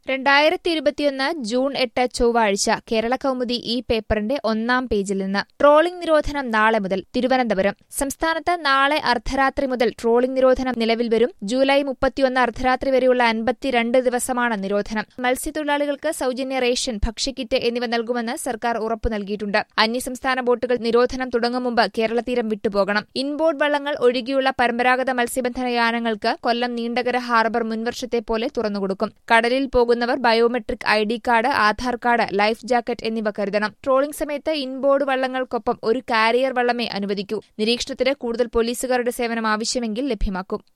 2021 June 8 ചൊവ്വാഴ്ച കേരളകൗമുദി ഈ പേപ്പറിന്റെ ഒന്നാം പേജിൽ നിന്ന് ട്രോളിംഗ് നിരോധനം നാളെ മുതൽ തിരുവനന്തപുരം. സംസ്ഥാനത്ത് നാളെ അർദ്ധരാത്രി മുതൽ ട്രോളിംഗ് നിരോധനം നിലവിൽ വരും. ജൂലൈ 31 അർദ്ധരാത്രി വരെയുള്ള 52 ദിവസമാണ് നിരോധനം. മത്സ്യത്തൊഴിലാളികൾക്ക് സൌജന്യ റേഷൻ, ഭക്ഷ്യക്കിറ്റ് എന്നിവ നൽകുമെന്ന് സർക്കാർ ഉറപ്പു നൽകിയിട്ടുണ്ട്. അന്യസംസ്ഥാന ബോട്ടുകൾ നിരോധനം തുടങ്ങും മുമ്പ് കേരളതീരം വിട്ടുപോകണം. ഇൻബോർഡ് വള്ളങ്ങൾ ഒഴികെയുള്ള പരമ്പരാഗത മത്സ്യബന്ധന യാനങ്ങൾക്ക് കൊല്ലം നീണ്ടകര ഹാർബർ മുൻവർഷത്തെ പോലെ തുറന്നുകൊടുക്കും. കടലിൽ പോകുന്നവർ biometric ID card, Aadhaar card, life jacket എന്നിവ കരുതണം. ട്രോളിംഗ് സമയത്ത് ഇൻബോർഡ് വള്ളങ്ങൾക്കൊപ്പം ഒരു കാരിയർ വള്ളമേ അനുവദിക്കൂ. നിരീക്ഷണത്തിന് കൂടുതൽ പോലീസുകാരുടെ സേവനം ആവശ്യമെങ്കിൽ ലഭ്യമാക്കും.